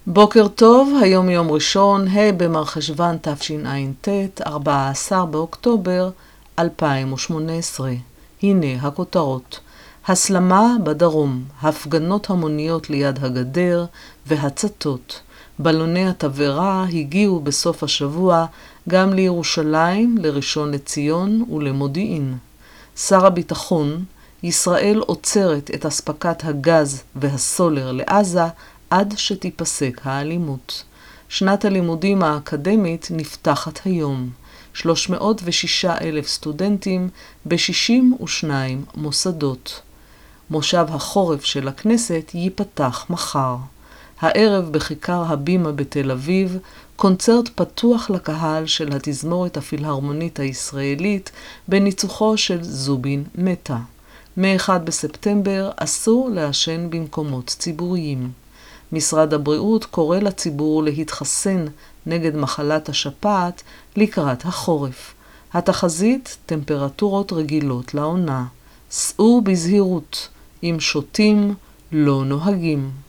בוקר טוב, היום יום ראשון, ה' במרחשוון תשע"ט, 14 באוקטובר 2018. הנה הכותרות. הסלמה בדרום, הפגנות המוניות ליד הגדר והצתות. בלוני התבערה הגיעו בסוף השבוע גם לירושלים, לראשון לציון ולמודיעין. שר הביטחון, ישראל עוצרת את אספקת הגז והסולר לעזה עד שתיפסק האלימות. שנת הלימודים האקדמית נפתחת היום. 306,000 סטודנטים ב-62 מוסדות. מושב החורף של הכנסת ייפתח מחר. הערב בכיכר הבימה בתל אביב, קונצרט פתוח לקהל של התזמורת הפילהרמונית הישראלית בניצוחו של זובין מטה. מ-1 בספטמבר אסור לעשן במקומות ציבוריים. משרד הבריאות קורא לציבור להתחסן נגד מחלת השפעת לקראת החורף. התחזית, טמפרטורות רגילות לעונה. סעו בזהירות, אם שותים לא נוהגים.